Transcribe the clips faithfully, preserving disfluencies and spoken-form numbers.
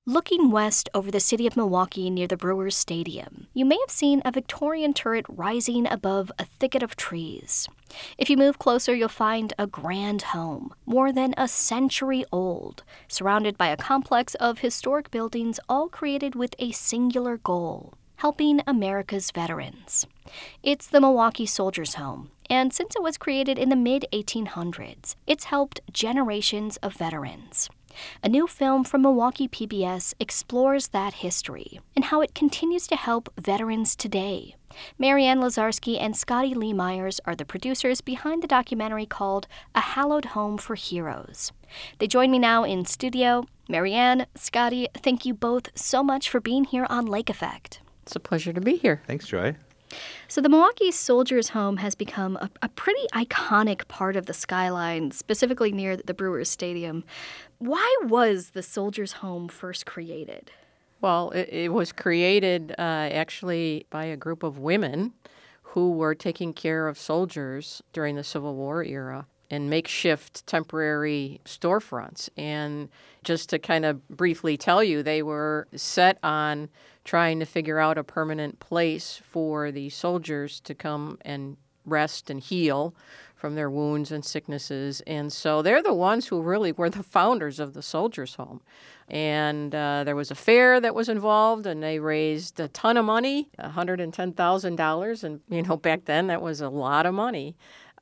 Looking west over the city of Milwaukee near the Brewers Stadium, you may have seen a Victorian turret rising above a thicket of trees. If you move closer, you'll find a grand home, more than a century old, surrounded by a complex of historic buildings all created with a singular goal: helping America's veterans. It's the Milwaukee Soldiers' Home, and since it was created in the mid eighteen hundreds, it's helped generations of veterans. A new film from Milwaukee P B S explores that history and how it continues to help veterans today. Marianne Lazarski and Scotty Lee Myers are the producers behind the documentary called A Hallowed Home for Heroes. They join me now in studio. Marianne, Scotty, thank you both so much for being here on Lake Effect. It's a pleasure to be here. Thanks, Joy. So the Milwaukee Soldiers' Home has become a, a pretty iconic part of the skyline, specifically near the Brewers Stadium. Why was the Soldiers' Home first created? Well, it, it was created uh, actually by a group of women who were taking care of soldiers during the Civil War era in makeshift temporary storefronts. And just to kind of briefly tell you, they were set on trying to figure out a permanent place for the soldiers to come and rest and heal from their wounds and sicknesses. And so they're the ones who really were the founders of the Soldiers' Home. And uh, there was a fair that was involved, and they raised a ton of money, one hundred ten thousand dollars. And, you know, back then that was a lot of money.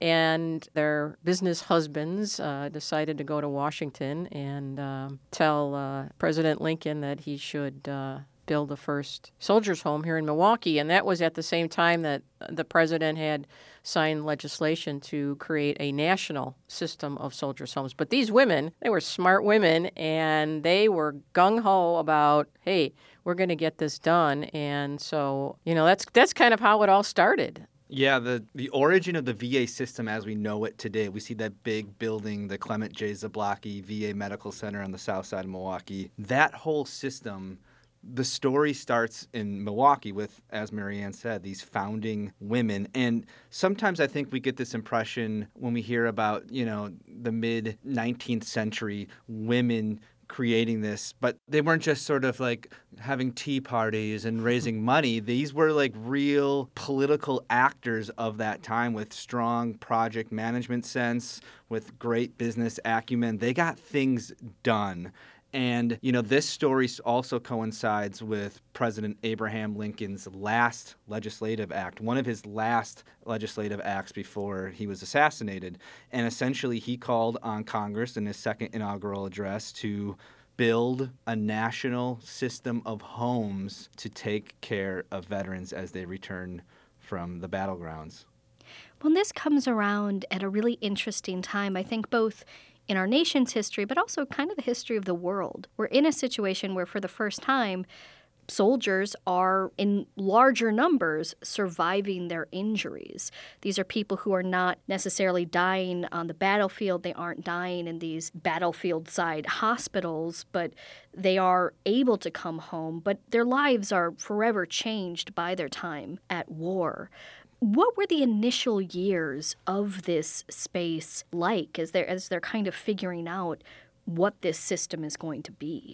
And their business husbands uh, decided to go to Washington and uh, tell uh, President Lincoln that he should uh, build the first soldiers' home here in Milwaukee. And that was at the same time that the president had signed legislation to create a national system of soldiers' homes. But these women, they were smart women, and they were gung-ho about, hey, we're going to get this done. And so, you know, that's that's kind of how it all started. Yeah, the, the origin of the V A system as we know it today, we see that big building, the Clement J. Zablocki V A Medical Center on the south side of Milwaukee. That whole system, the story starts in Milwaukee with, as Marianne said, these founding women. And sometimes I think we get this impression when we hear about, you know, the mid-nineteenth century women creating this, but they weren't just sort of like having tea parties and raising money. These were like real political actors of that time with strong project management sense, with great business acumen. They got things done. And, you know, this story also coincides with President Abraham Lincoln's last legislative act, one of his last legislative acts before he was assassinated. And essentially, he called on Congress in his second inaugural address to build a national system of homes to take care of veterans as they return from the battlegrounds. Well, this comes around at a really interesting time, I think, both in our nation's history, but also kind of the history of the world. We're in a situation where, for the first time, soldiers are in larger numbers surviving their injuries. These are people who are not necessarily dying on the battlefield. They aren't dying in these battlefield-side hospitals, but they are able to come home. But their lives are forever changed by their time at war. What were the initial years of this space like as they're, as they're kind of figuring out what this system is going to be?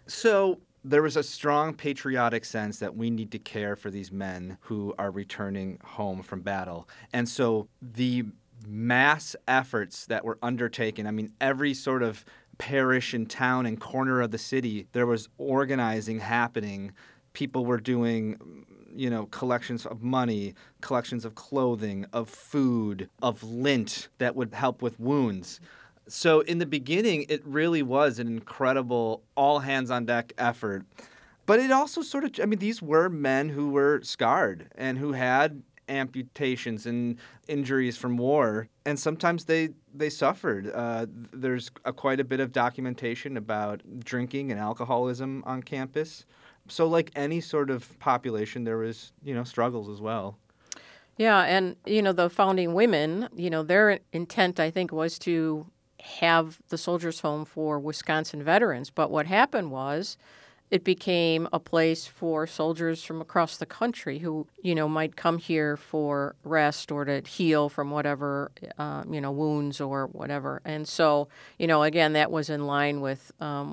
So there was a strong patriotic sense that we need to care for these men who are returning home from battle. And so the mass efforts that were undertaken, I mean, every sort of parish and town and corner of the city, there was organizing happening. People were doing, you know, collections of money, collections of clothing, of food, of lint that would help with wounds. So in the beginning, it really was an incredible all-hands-on-deck effort. But it also sort of, I mean, these were men who were scarred and who had amputations and injuries from war. And sometimes they, they suffered. Uh, there's a, quite a bit of documentation about drinking and alcoholism on campus. So like any sort of population, there was, you know, struggles as well. Yeah, and, you know, the founding women, you know, their intent, I think, was to have the Soldiers' Home for Wisconsin veterans. But what happened was it became a place for soldiers from across the country who, you know, might come here for rest or to heal from whatever, uh, you know, wounds or whatever. And so, you know, again, that was in line with um, what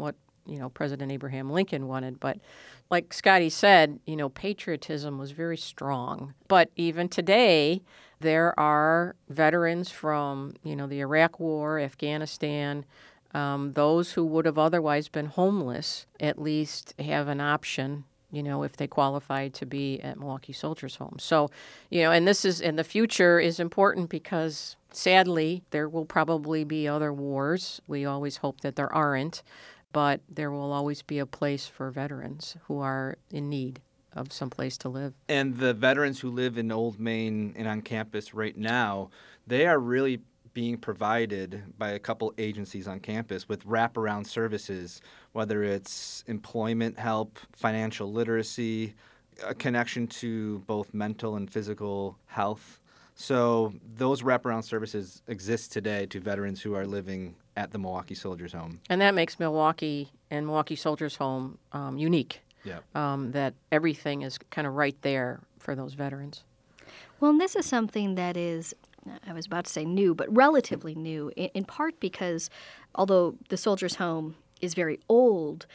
you know, President Abraham Lincoln wanted. But like Scotty said, you know, patriotism was very strong. But even today, there are veterans from, you know, the Iraq War, Afghanistan, um, those who would have otherwise been homeless at least have an option, you know, if they qualify to be at Milwaukee Soldiers Home. So, you know, and this is, and the future is important because sadly, there will probably be other wars. We always hope that there aren't, but there will always be a place for veterans who are in need of some place to live. And the veterans who live in Old Main and on campus right now, they are really being provided by a couple agencies on campus with wraparound services, whether it's employment help, financial literacy, a connection to both mental and physical health. So those wraparound services exist today to veterans who are living at the Milwaukee Soldiers Home. And that makes Milwaukee and Milwaukee Soldiers Home um, unique. Yeah. Um, that everything is kind of right there for those veterans. Well, and this is something that is, I was about to say new, but relatively new, in, in part because although the Soldiers Home is very old,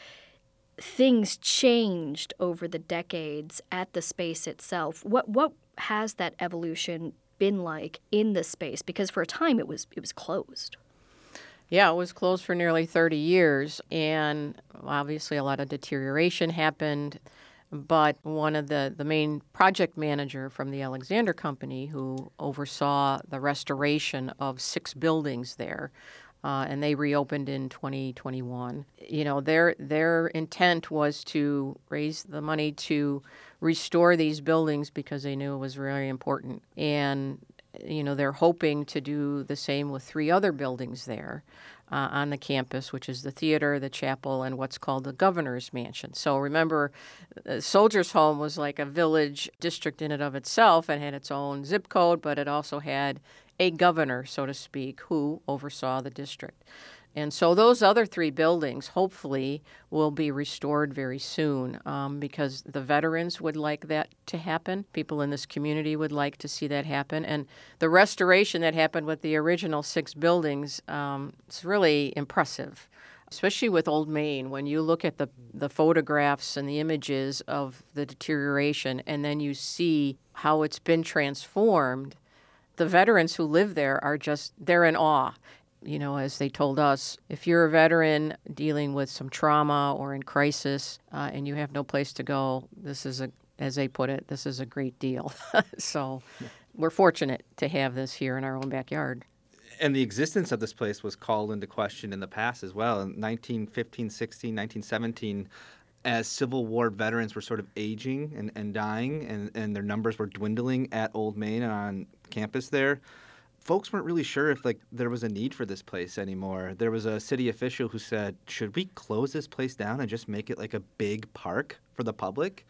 things changed over the decades at the space itself. What what has that evolution been like in the space? Because for a time it was it was closed. Yeah, it was closed for nearly thirty years, and obviously a lot of deterioration happened. But one of the, the main project manager from the Alexander Company who oversaw the restoration of six buildings there, uh, and they reopened in twenty twenty-one. You know, their their intent was to raise the money to restore these buildings because they knew it was really important. And you know, they're hoping to do the same with three other buildings there uh, on the campus, which is the theater, the chapel, and what's called the governor's mansion. So remember, uh, Soldiers Home was like a village district in and of itself and had its own zip code, but it also had a governor, so to speak, who oversaw the district. And so those other three buildings, hopefully, will be restored very soon um, because the veterans would like that to happen. People in this community would like to see that happen. And the restoration that happened with the original six buildings, um, it's really impressive, especially with Old Main. When you look at the, the photographs and the images of the deterioration, and then you see how it's been transformed, the veterans who live there are just, they're in awe. You know, as they told us, if you're a veteran dealing with some trauma or in crisis uh, and you have no place to go, this is a, as they put it, this is a great deal. So yeah. We're fortunate to have this here in our own backyard. And the existence of this place was called into question in the past as well. In nineteen fifteen, sixteen, nineteen seventeen, as Civil War veterans were sort of aging and, and dying and, and their numbers were dwindling at Old Main and on campus there, folks weren't really sure if like there was a need for this place anymore. There was a city official who said, should we close this place down and just make it like a big park for the public?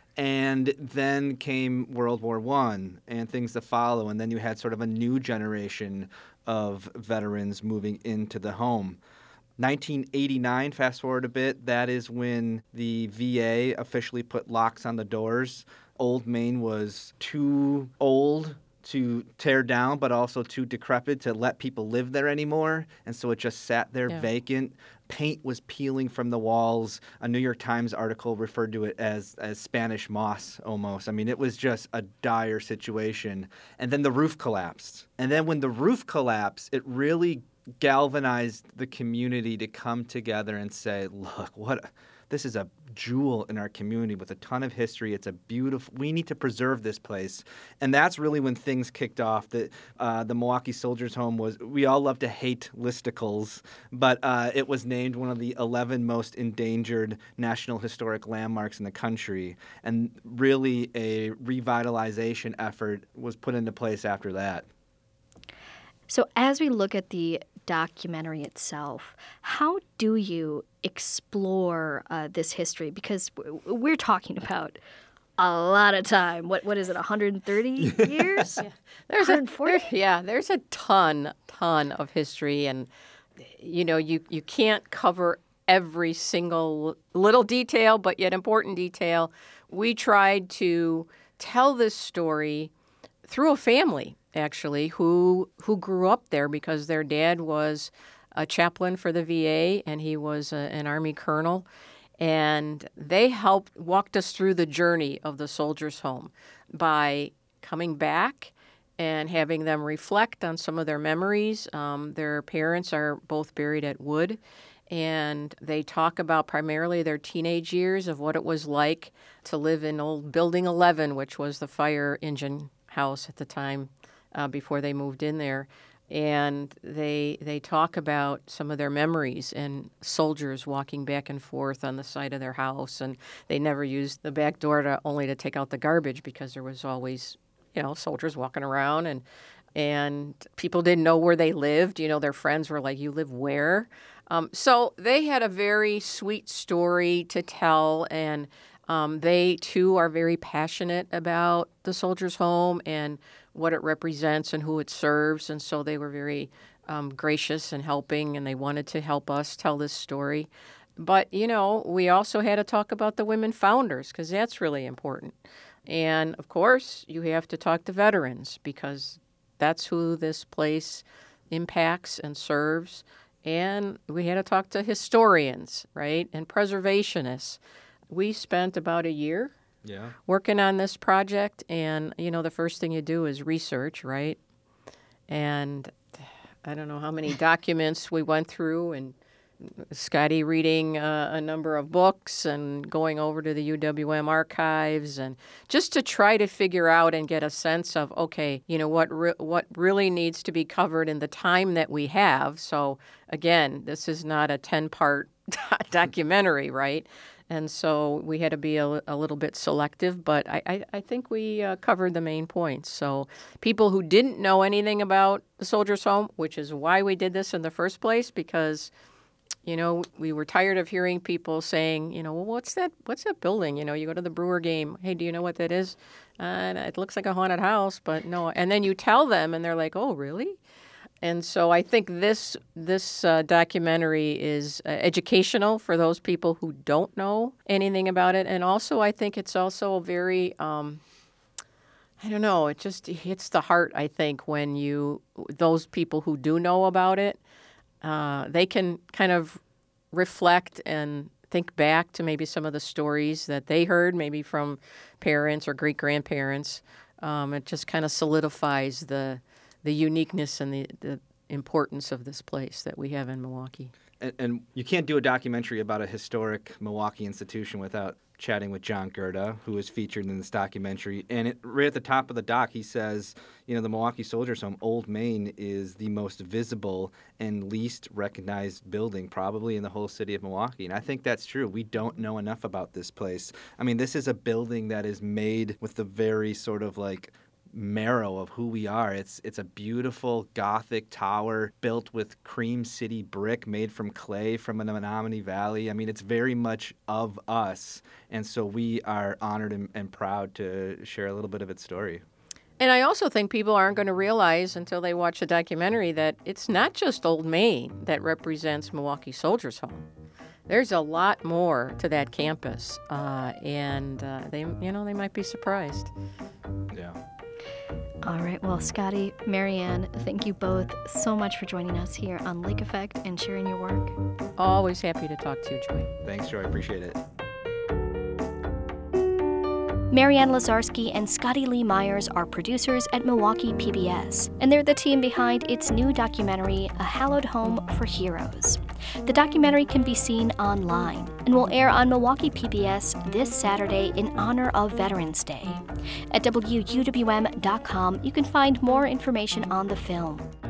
And then came World War One and things to follow. And then you had sort of a new generation of veterans moving into the home. nineteen eighty-nine, fast forward a bit, that is when the V A officially put locks on the doors. Old Main was too old to tear down, but also too decrepit to let people live there anymore. And so it just sat there yeah. vacant. Paint was peeling from the walls. A New York Times article referred to it as, as Spanish moss almost. I mean, it was just a dire situation. And then the roof collapsed. And then when the roof collapsed, it really galvanized the community to come together and say, look, what... this is a jewel in our community with a ton of history. It's a beautiful, we need to preserve this place. And that's really when things kicked off. The, uh, the Milwaukee Soldiers Home was, we all love to hate listicles, but uh, it was named one of the eleven most endangered National Historic Landmarks in the country. And really a revitalization effort was put into place after that. So as we look at the documentary itself, how do you explore uh, this history? Because we're talking about a lot of time. What what is it, one hundred thirty years? Yeah. There's one hundred forty? A, there, yeah, there's a ton, ton of history. And, you know, you, you can't cover every single little detail, but yet important detail. We tried to tell this story through a family, actually, who who grew up there because their dad was a chaplain for the V A, and he was a, an Army colonel. And they helped, walked us through the journey of the soldiers' home by coming back and having them reflect on some of their memories. Um, their parents are both buried at Wood, and they talk about primarily their teenage years of what it was like to live in old Building eleven, which was the fire engine house at the time uh, before they moved in there. And they they talk about some of their memories and soldiers walking back and forth on the side of their house, and they never used the back door to only to take out the garbage because there was always, you know, soldiers walking around, and and people didn't know where they lived. You know, their friends were like, "You live where?" Um, so they had a very sweet story to tell, and um, they too are very passionate about the soldiers' home and what it represents and who it serves. And so they were very um, gracious and helping, and they wanted to help us tell this story. But, you know, we also had to talk about the women founders, because that's really important. And, of course, you have to talk to veterans, because that's who this place impacts and serves. And we had to talk to historians, right, and preservationists. We spent about a year Yeah. working on this project, and, you know, the first thing you do is research, right? And I don't know how many documents we went through, and Scotty reading uh, a number of books and going over to the U W M archives, and just to try to figure out and get a sense of, okay, you know, what re- what really needs to be covered in the time that we have. So again, this is not a ten-part documentary, right? And so we had to be a, a little bit selective, but I, I, I think we uh, covered the main points. So people who didn't know anything about the Soldiers' Home, which is why we did this in the first place, because, you know, we were tired of hearing people saying, you know, well, what's that? What's that building? You know, you go to the Brewer game. Hey, do you know what that is? Uh, it looks like a haunted house, but no. And then you tell them, and they're like, oh, really? And so I think this this uh, documentary is uh, educational for those people who don't know anything about it. And also, I think it's also very, um, I don't know, it just hits the heart, I think, when you, those people who do know about it, uh, they can kind of reflect and think back to maybe some of the stories that they heard, maybe from parents or great-grandparents. Um, it just kind of solidifies the the uniqueness and the, the importance of this place that we have in Milwaukee. And, and you can't do a documentary about a historic Milwaukee institution without chatting with John Gerda, who is featured in this documentary. And it, right at the top of the doc, he says, you know, the Milwaukee Soldiers' Home, Old Main, is the most visible and least recognized building probably in the whole city of Milwaukee. And I think that's true. We don't know enough about this place. I mean, this is a building that is made with the very sort of like marrow of who we are. It's it's a beautiful Gothic tower built with Cream City brick made from clay from the Menominee Valley. I mean, it's very much of us. And so we are honored and, and proud to share a little bit of its story. And I also think people aren't going to realize until they watch the documentary that it's not just Old Main that represents Milwaukee Soldiers' Home. There's a lot more to that campus, uh, and uh, they, you know, they might be surprised. Yeah. All right. Well, Scotty, Marianne, thank you both so much for joining us here on Lake Effect and sharing your work. Always happy to talk to you, Joy. Thanks, Joy. I appreciate it. Marianne Lazarski and Scotty Lee Myers are producers at Milwaukee P B S, and they're the team behind its new documentary, A Hallowed Home for Heroes. The documentary can be seen online and will air on Milwaukee P B S this Saturday in honor of Veterans Day. At W U W M dot com, you can find more information on the film.